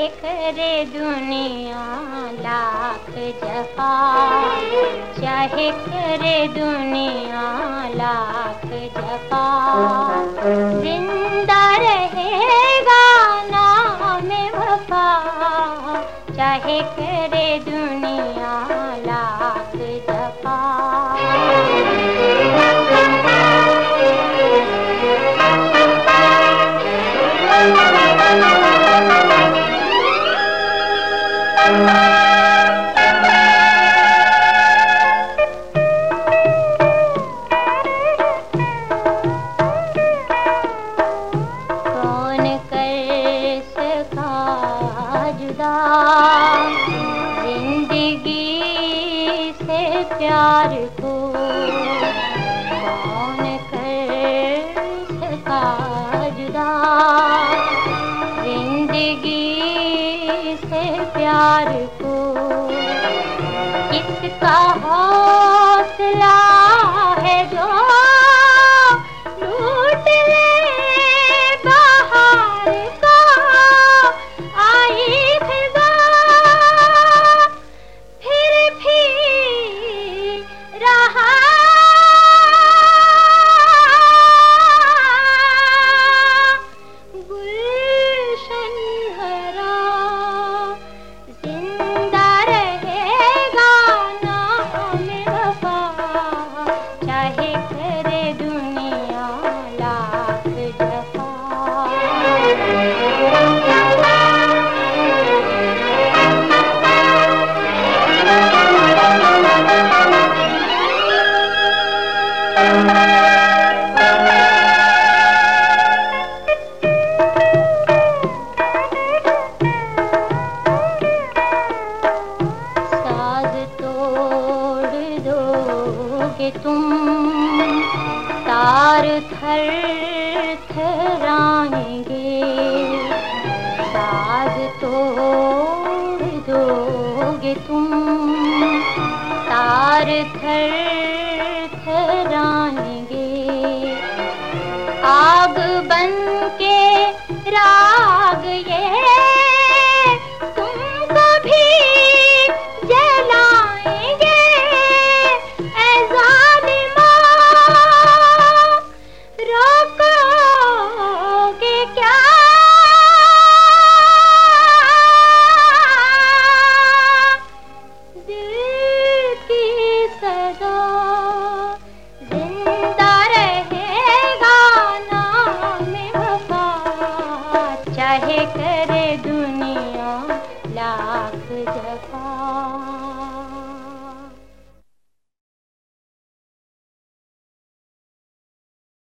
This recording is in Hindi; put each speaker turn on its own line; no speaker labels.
चाहे करे दुनिया लाख जफा, चाहे करे दुनिया लाख जफा, जिंदा रहेगा नाम वफा, चाहे करे दुनिया लाख जफा। कौन कर सका जुदा जिंदगी से प्यार को, कौन कर सका जुदा जिंदगी से प्यार को। किसका हौसला है जो लूट ले बहार का, आई फिजा फिर भी रहा गुलशन हरा, जिंदा रहेगा नाम वफा, चाहे करे दुनिया लाख जफा। साज तोड़ दोगे तुम, तार थर थराएंगे, साज तोड़ दोगे तुम, तार थर थराएंगे, आग बन के राग ये तुमको भी जलाएंगे, ऐ ज़ालिमा रोकोगे क्या, दिल की सदा जिंदा रहेगा नाम वफा, चाहे करे दुनिया लाख जफा।